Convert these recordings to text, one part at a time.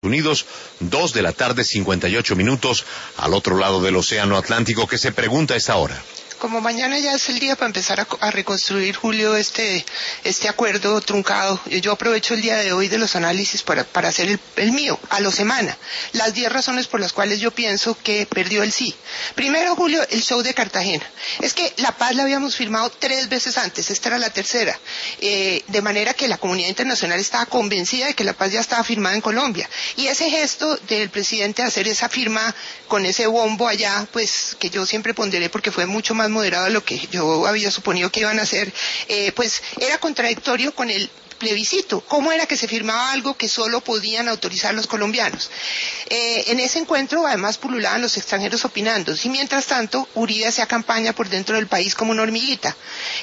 Unidos, 2 de la tarde, 58 minutos, al otro lado del Océano Atlántico. ¿Qué se pregunta a esta hora? Como mañana ya es el día para empezar a reconstruir, Julio, este acuerdo truncado, yo aprovecho el día de hoy de los análisis para hacer el mío, a la semana. Las 10 razones por las cuales yo pienso que perdió el sí. Primero, Julio, el show de Cartagena. Es que la paz la habíamos firmado 3 veces antes, esta era la tercera. De manera que la comunidad internacional estaba convencida de que la paz ya estaba firmada en Colombia. Y ese gesto del presidente de hacer esa firma con ese bombo allá, pues que yo siempre ponderé porque fue mucho más moderado de lo que yo había suponido que iban a hacer, pues era contradictorio con el plebiscito. ¿Cómo era que se firmaba algo que solo podían autorizar los colombianos? En ese encuentro además pululaban los extranjeros opinando, y mientras tanto Uribe hacía campaña por dentro del país como una hormiguita.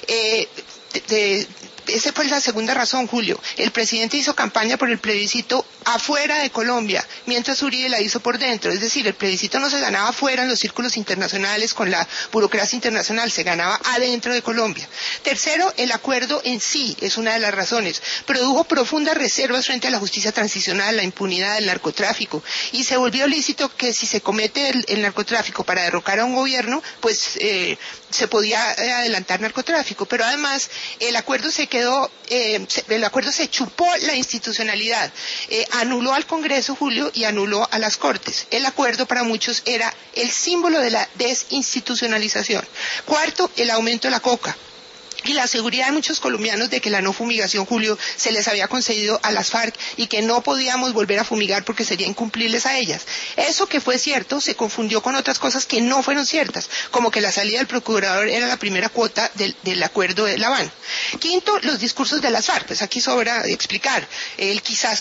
Esa fue la segunda razón, Julio. El presidente hizo campaña por el plebiscito afuera de Colombia, mientras Uribe la hizo por dentro. Es decir, el plebiscito no se ganaba afuera en los círculos internacionales con la burocracia internacional, se ganaba adentro de Colombia. Tercero, el acuerdo en sí es una de las razones. Produjo profundas reservas frente a la justicia transicional, la impunidad del narcotráfico, y se volvió lícito que si se comete el narcotráfico para derrocar a un gobierno, pues se podía adelantar narcotráfico. Pero además, el acuerdo se chupó la institucionalidad, anuló al Congreso, Julio, y anuló a las Cortes. El acuerdo para muchos era el símbolo de la desinstitucionalización. Cuarto, el aumento de la coca. Y la seguridad de muchos colombianos de que la no fumigación, Julio, se les había concedido a las FARC y que no podíamos volver a fumigar porque sería incumplirles a ellas. Eso que fue cierto se confundió con otras cosas que no fueron ciertas, como que la salida del procurador era la primera cuota del acuerdo de La Habana. Quinto, los discursos de las FARC, pues aquí sobra explicar, el quizás,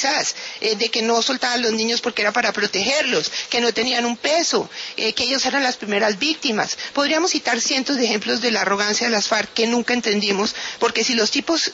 de que no soltaban los niños porque era para protegerlos, que no tenían un peso, que ellos eran las primeras víctimas. Podríamos citar cientos de ejemplos de la arrogancia de las FARC que nunca entendimos, porque si los tipos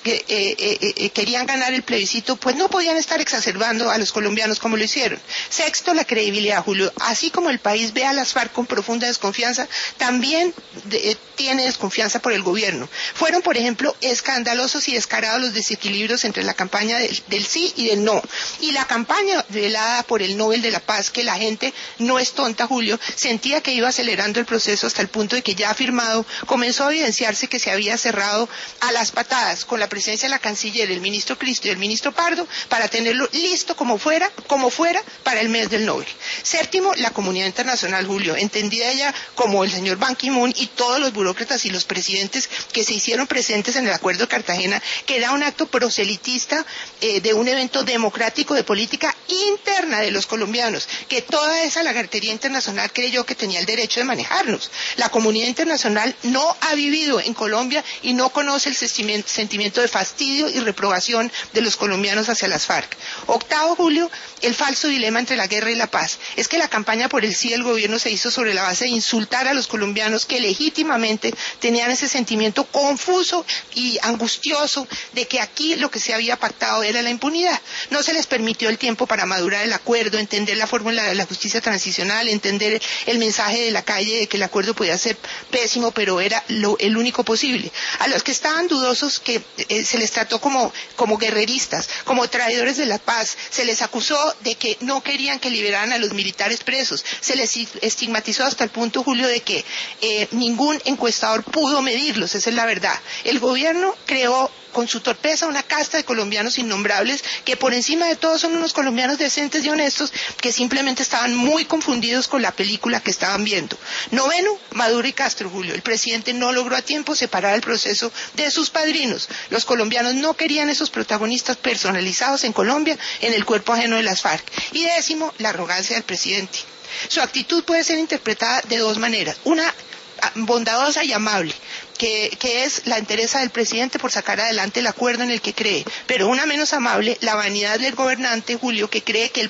querían ganar el plebiscito, pues no podían estar exacerbando a los colombianos como lo hicieron. Sexto, la credibilidad, Julio. Así como el país ve a las FARC con profunda desconfianza, también tiene desconfianza por el gobierno. Fueron, por ejemplo, escandalosos y descarados los desequilibrios entre la campaña del sí y del no. Y la campaña velada por el Nobel de la Paz, que la gente no es tonta, Julio, sentía que iba acelerando el proceso hasta el punto de que ya firmado comenzó a evidenciarse que se había cerrado a las patadas con la presencia de la canciller, el ministro Cristo y el ministro Pardo para tenerlo listo como fuera para el mes del Nobel. Séptimo, la comunidad internacional, Julio, entendida ella como el señor Ban Ki-moon y todos los burócratas y los presidentes que se hicieron presentes en el Acuerdo de Cartagena, que era un acto proselitista de un evento democrático de política interna de los colombianos, que toda esa lagartería internacional creyó que tenía el derecho de manejarnos. La comunidad internacional no ha vivido en Colombia y no conoce el sentimiento de fastidio y reprobación de los colombianos hacia las FARC. Octavo, Julio, el falso dilema entre la guerra y la paz. Es que la campaña por el sí del gobierno se hizo sobre la base de insultar a los colombianos que legítimamente tenían ese sentimiento confuso y angustioso de que aquí lo que se había pactado era la impunidad. No se les permitió el tiempo para madurar el acuerdo, entender la fórmula de la justicia transicional, entender el mensaje de la calle de que el acuerdo podía ser pésimo, pero era el único posible. A los que estaban dudosos, que se les trató como guerreristas, como traidores de la paz, se les acusó de que no querían que liberaran a los militares presos, se les estigmatizó hasta el punto, Julio, de que ningún encuestador pudo medirlos, esa es la verdad. El gobierno creó con su torpeza una casta de colombianos innombrables que por encima de todo son unos colombianos decentes y honestos que simplemente estaban muy confundidos con la película que estaban viendo. Noveno, Maduro y Castro, Julio. El presidente no logró a tiempo separar el proceso de sus padrinos. Los colombianos no querían esos protagonistas personalizados en Colombia en el cuerpo ajeno de las FARC. Y décimo, la arrogancia del presidente. Su actitud puede ser interpretada de dos maneras. Una, bondadosa y amable, que es la entereza del presidente por sacar adelante el acuerdo en el que cree, pero una menos amable, la vanidad del gobernante, Julio, que cree que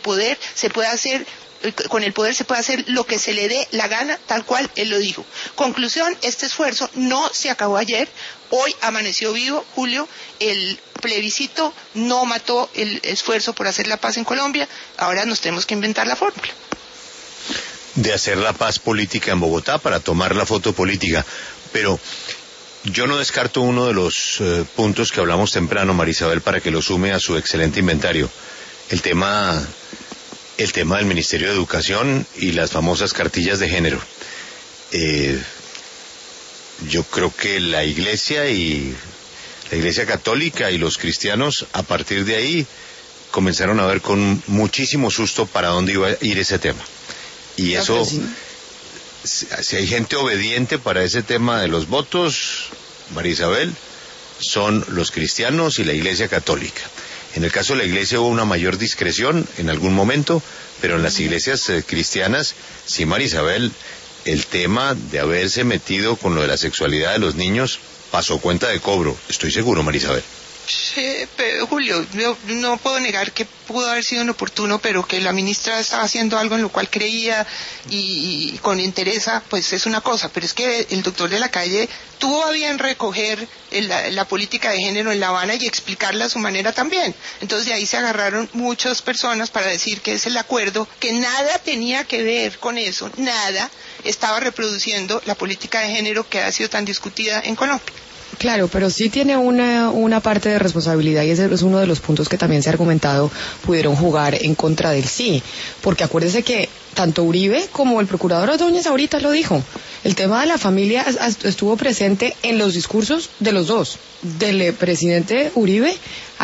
con el poder se puede hacer lo que se le dé la gana, tal cual él lo dijo. Conclusión, este esfuerzo no se acabó ayer, hoy amaneció vivo, Julio, el plebiscito no mató el esfuerzo por hacer la paz en Colombia, ahora nos tenemos que inventar la fórmula. De hacer la paz política en Bogotá para tomar la foto política. Pero yo no descarto uno de los puntos que hablamos temprano, María Isabel, para que lo sume a su excelente inventario. El tema el tema del Ministerio de Educación y las famosas cartillas de género. Yo creo que la Iglesia Católica y los cristianos, a partir de ahí, comenzaron a ver con muchísimo susto para dónde iba a ir ese tema. Y eso, si hay gente obediente para ese tema de los votos, María Isabel, son los cristianos y la Iglesia Católica. En el caso de la Iglesia hubo una mayor discreción en algún momento, pero en las iglesias cristianas, sí, María Isabel, el tema de haberse metido con lo de la sexualidad de los niños pasó cuenta de cobro, estoy seguro, María Isabel. Sí, pero, Julio, yo no puedo negar que pudo haber sido inoportuno, pero que la ministra estaba haciendo algo en lo cual creía y con interés, pues es una cosa, pero es que el doctor de la Calle tuvo a bien recoger la política de género en La Habana y explicarla a su manera también. Entonces de ahí se agarraron muchas personas para decir que es el acuerdo, que nada tenía que ver con eso, nada, estaba reproduciendo la política de género que ha sido tan discutida en Colombia. Claro, pero sí tiene una parte de responsabilidad y ese es uno de los puntos que también se ha argumentado pudieron jugar en contra del sí, porque acuérdese que tanto Uribe como el procurador Ordóñez ahorita lo dijo, el tema de la familia estuvo presente en los discursos de los dos, del presidente Uribe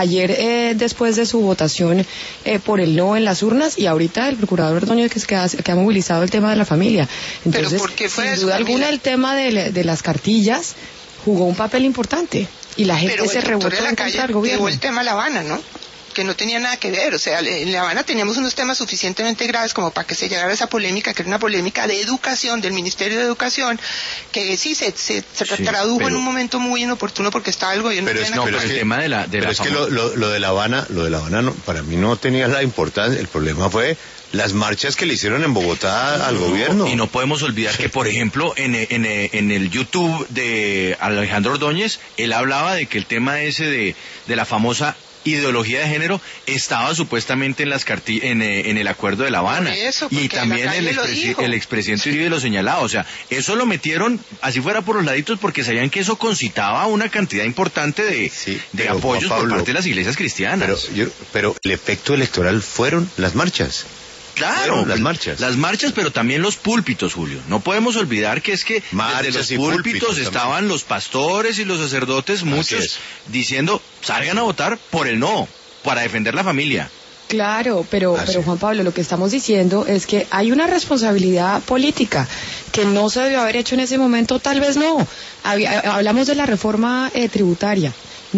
ayer después de su votación por el no en las urnas y ahorita el procurador Ordóñez que ha movilizado el tema de la familia. Entonces, ¿pero por qué fue sin duda alguna el tema de las cartillas jugó un papel importante y la gente se rebotó en contra del gobierno. Llevó el tema a La Habana, ¿no? Que no tenía nada que ver, o sea, en La Habana teníamos unos temas suficientemente graves como para que se llegara a esa polémica, que era una polémica de educación, del Ministerio de Educación, que sí se tradujo en un momento muy inoportuno porque estaba el gobierno... Pero es que el tema de la pero es que lo de La Habana no, para mí no tenía la importancia, el problema fue las marchas que le hicieron en Bogotá al gobierno. Y no podemos olvidar que, por ejemplo, en el YouTube de Alejandro Ordóñez, él hablaba de que el tema ese de la famosa ideología de género estaba supuestamente en el acuerdo de La Habana. Y también el expresidente Uribe lo señalaba. O sea, eso lo metieron así fuera por los laditos porque sabían que eso concitaba una cantidad importante de apoyos por parte de las iglesias cristianas. Pero el efecto electoral fueron las marchas. Claro, las marchas, pero también los púlpitos, Julio. No podemos olvidar que es que desde los púlpitos estaban los pastores y los sacerdotes, muchos diciendo, salgan a votar por el no, para defender la familia. Claro, pero Juan Pablo, lo que estamos diciendo es que hay una responsabilidad política que no se debió haber hecho en ese momento, tal vez no. Hablamos de la reforma tributaria.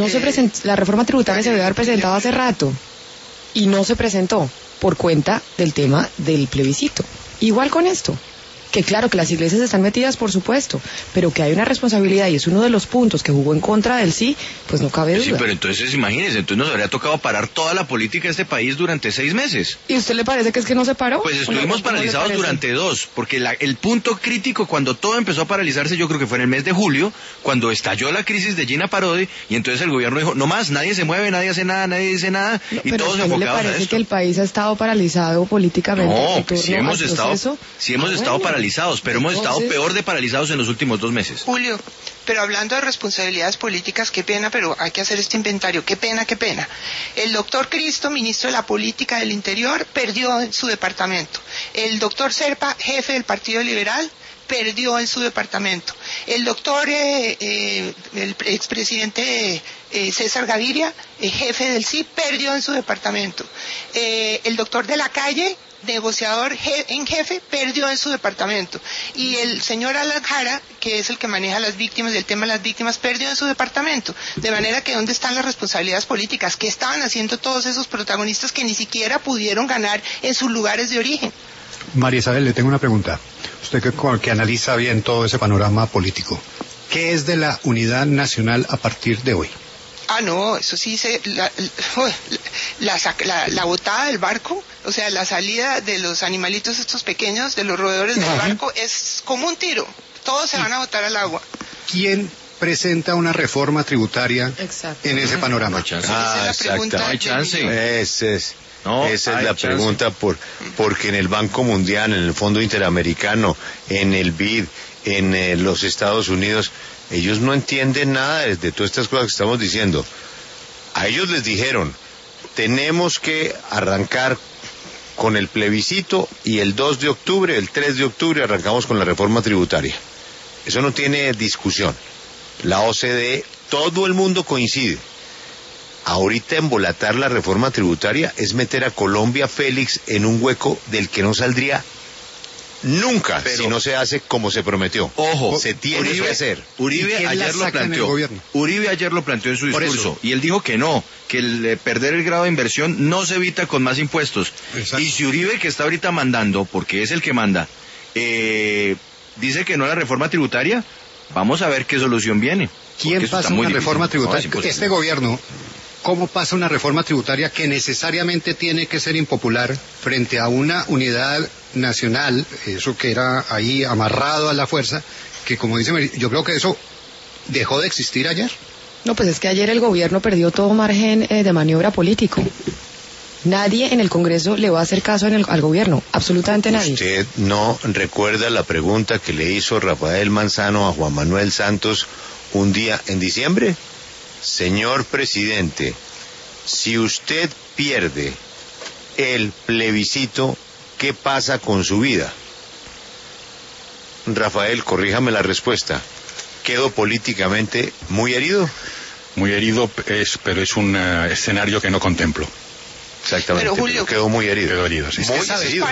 La reforma tributaria se debió haber presentado hace rato y no se presentó por cuenta del tema del plebiscito. Igual con esto, que claro que las iglesias están metidas, por supuesto, pero que hay una responsabilidad y es uno de los puntos que jugó en contra del sí, pues no cabe duda. Sí, pero entonces imagínese, entonces nos habría tocado parar toda la política de este país durante 6 meses. ¿Y usted le parece que es que no se paró? Pues estuvimos paralizados durante 2, porque el punto crítico cuando todo empezó a paralizarse yo creo que fue en el mes de julio, cuando estalló la crisis de Gina Parodi, y entonces el gobierno dijo, no más, nadie se mueve, nadie hace nada, nadie dice nada, y todos enfocados a esto. ¿Pero le parece que el país ha estado paralizado políticamente? No, sí hemos estado paralizados, pero hemos estado peor de paralizados en los últimos 2 meses. Julio, pero hablando de responsabilidades políticas, qué pena, pero hay que hacer este inventario, qué pena. El doctor Cristo, ministro de la Política del Interior, perdió en su departamento. El doctor Serpa, jefe del Partido Liberal, perdió en su departamento. El doctor, el expresidente César Gaviria, jefe del sí, perdió en su departamento. El doctor de la Calle, negociador en jefe, perdió en su departamento. Y el señor Alan Jara, que es el que maneja las víctimas, el tema de las víctimas, perdió en su departamento. De manera que ¿dónde están las responsabilidades políticas? ¿Qué estaban haciendo todos esos protagonistas que ni siquiera pudieron ganar en sus lugares de origen? María Isabel, le tengo una pregunta. Usted que analiza bien todo ese panorama político, ¿qué es de la unidad nacional a partir de hoy? No, eso sí, la botada del barco, o sea, la salida de los animalitos estos pequeños, de los roedores del barco, es como un tiro. Todos se van a botar al agua. ¿Quién presenta una reforma tributaria en ese panorama? Esa es la pregunta. No hay chance. Esa es la pregunta, porque en el Banco Mundial, en el Fondo Interamericano, en el BID, en los Estados Unidos, ellos no entienden nada de todas estas cosas que estamos diciendo. A ellos les dijeron, tenemos que arrancar con el plebiscito y el 2 de octubre, el 3 de octubre arrancamos con la reforma tributaria. Eso no tiene discusión. La OCDE, todo el mundo coincide. Ahorita embolatar la reforma tributaria es meter a Colombia, Félix, en un hueco del que no saldría nunca, pero si no se hace como se prometió. Ojo, se tiene que hacer. Uribe ayer lo planteó. Uribe ayer lo planteó en su discurso y él dijo que no, que el perder el grado de inversión no se evita con más impuestos. Exacto. Y si Uribe, que está ahorita mandando, porque es el que manda, dice que no a la reforma tributaria, vamos a ver qué solución viene. ¿Quién pasa una reforma tributaria? Este gobierno, ¿cómo pasa una reforma tributaria que necesariamente tiene que ser impopular frente a una unidad nacional, eso que era ahí amarrado a la fuerza, que como dice, yo creo que eso dejó de existir ayer? No, pues es que ayer el gobierno perdió todo margen de maniobra político. Nadie en el Congreso le va a hacer caso al gobierno, absolutamente nadie. ¿Usted no recuerda la pregunta que le hizo Rafael Manzano a Juan Manuel Santos un día en diciembre? Señor presidente, si usted pierde el plebiscito, ¿qué pasa con su vida? Rafael, corríjame la respuesta. ¿Quedo políticamente muy herido? Muy herido, pero es un escenario que no contemplo. Exactamente, pero Julio, quedó muy herido. Quedó herido, sí. Muy herido.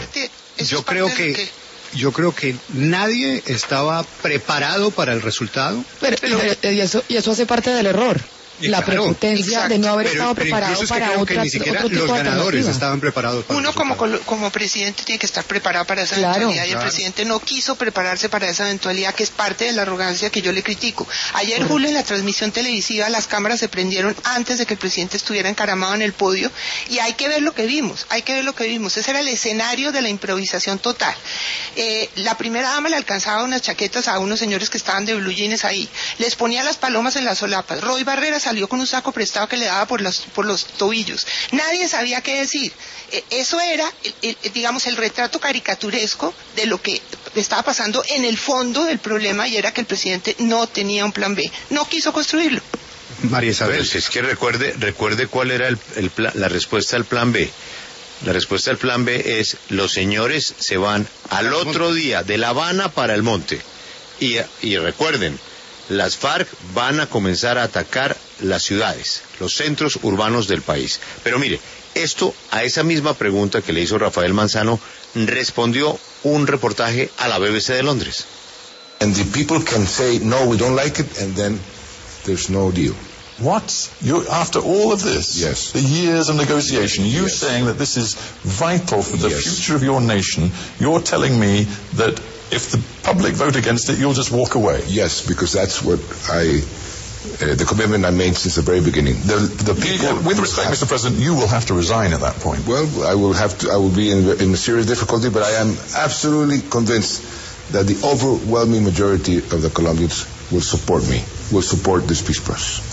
Yo creo que nadie estaba preparado para el resultado. Y eso hace parte del error. La prepotencia de no haber estado preparado para otro tipo de alternativa. Ni siquiera los ganadores estaban preparados para uno como presidente tiene que estar preparado para esa eventualidad, y el presidente no quiso prepararse para esa eventualidad, que es parte de la arrogancia que yo le critico. Ayer, Julio, en la transmisión televisiva las cámaras se prendieron antes de que el presidente estuviera encaramado en el podio, y hay que ver lo que vimos. Ese era el escenario de la improvisación total. La primera dama le alcanzaba unas chaquetas a unos señores que estaban de blue jeans ahí, les ponía las palomas en las solapas. Roy Barrera salió con un saco prestado que le daba por los tobillos. Nadie sabía qué decir. Eso era, digamos, el retrato caricaturesco de lo que estaba pasando en el fondo del problema, y era que el presidente no tenía un plan B. No quiso construirlo. María Isabel. Pero si es que recuerde cuál era la respuesta al plan B. La respuesta al plan B es: los señores se van al otro día de La Habana para el monte. Y recuerden, las FARC van a comenzar a atacar las ciudades, los centros urbanos del país. Pero mire, a esa misma pregunta que le hizo Rafael Manzano, respondió un reportaje a la BBC de Londres. And the people can say, no, we don't like it, and then there's no deal. What? After all of this, yes, the years of negotiation, you yes, saying that this is vital for the yes, future of your nation, you're telling me that if the public vote against it, you'll just walk away? Yes, because that's what the commitment I made since the very beginning. The people, with respect, Mr. President, you will have to resign at that point. Well, I will be in serious difficulty, but I am absolutely convinced that the overwhelming majority of the Colombians will support me, will support this peace process.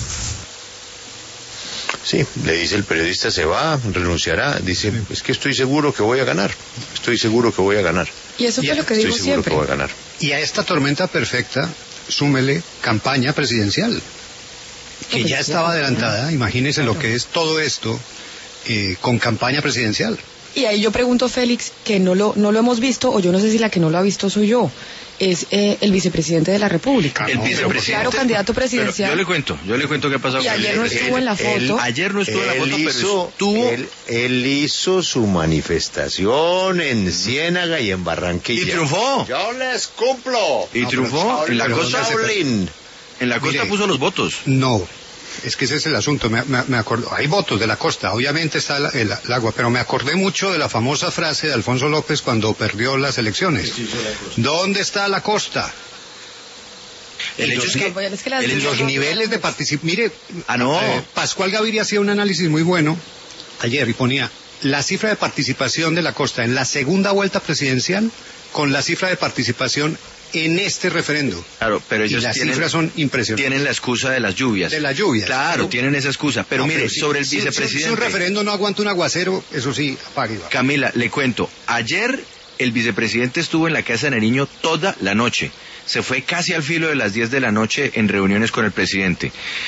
Sí, le dice el periodista, se va, renunciará, dice, es que estoy seguro que voy a ganar. Y eso fue lo que digo siempre. Y a esta tormenta perfecta, súmele campaña presidencial, que ya estaba adelantada. Imagínense lo que es todo esto con campaña presidencial. Y ahí yo pregunto, Félix, que no lo hemos visto, o yo no sé si la que no lo ha visto soy yo, es el vicepresidente de la República. El vicepresidente. Claro, candidato presidencial. Yo le cuento qué pasó. Y ayer no estuvo en la foto. Ayer no estuvo en la foto, pero estuvo... Él hizo su manifestación en Ciénaga y en Barranquilla. Y triunfó. Yo les cumplo. Y triunfó. En la costa. En la costa puso los votos. No. Es que ese es el asunto, me acuerdo, hay votos de la costa, obviamente está el agua, pero me acordé mucho de la famosa frase de Alfonso López cuando perdió las elecciones. ¿Dónde está la costa? El hecho es que los niveles de participación, mire, no. Pascual Gaviria hacía un análisis muy bueno ayer y ponía la cifra de participación de la costa en la segunda vuelta presidencial con la cifra de participación en este referendo. Claro, pero ellos las cifras son impresionantes. Tienen la excusa de las lluvias. De las lluvias. Claro, tienen esa excusa. Pero mire, sobre el vicepresidente... Si un referendo no aguanta un aguacero, eso sí, apague. Camila, le cuento. Ayer el vicepresidente estuvo en la Casa de Nariño toda la noche. Se fue casi al filo de las 10 de la noche en reuniones con el presidente.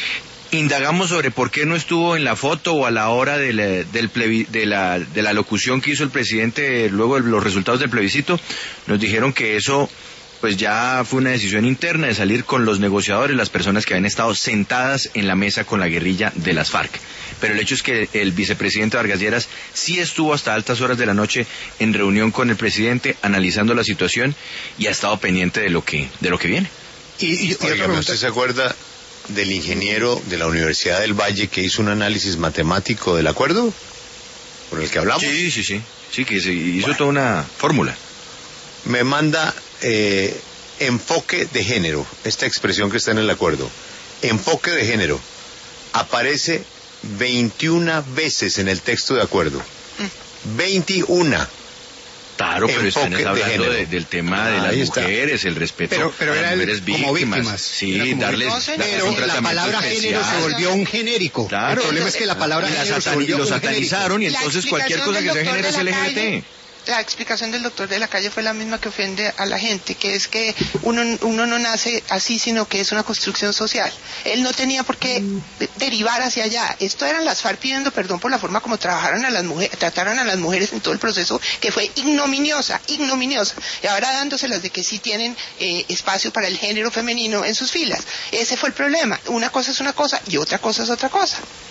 indagamos sobre por qué no estuvo en la foto o a la hora de la locución que hizo el presidente luego de los resultados del plebiscito. Nos dijeron que eso pues ya fue una decisión interna de salir con los negociadores, las personas que habían estado sentadas en la mesa con la guerrilla de las FARC. Pero el hecho es que el vicepresidente Vargas Lleras sí estuvo hasta altas horas de la noche en reunión con el presidente, analizando la situación, y ha estado pendiente de lo que viene. ¿Usted se acuerda del ingeniero de la Universidad del Valle que hizo un análisis matemático del acuerdo por el que hablamos? Sí, que se hizo toda una fórmula. Me manda enfoque de género, esta expresión que está en el acuerdo. Enfoque de género aparece 21 veces en el texto de acuerdo. 21. Claro, pero están hablando del tema de las mujeres, el respeto a las mujeres víctimas. Sí, darles pero la palabra género se volvió un genérico. Claro, el problema es que la palabra género se volvió lo satanizaron, y entonces cualquier cosa que sea género es LGBT. La explicación del doctor de la calle fue la misma que ofende a la gente, que es que uno no nace así, sino que es una construcción social. Él no tenía por qué derivar hacia allá. Esto eran las FARC pidiendo perdón por la forma como trataron a las mujeres en todo el proceso, que fue ignominiosa. Y ahora dándoselas de que sí tienen espacio para el género femenino en sus filas. Ese fue el problema. Una cosa es una cosa y otra cosa es otra cosa.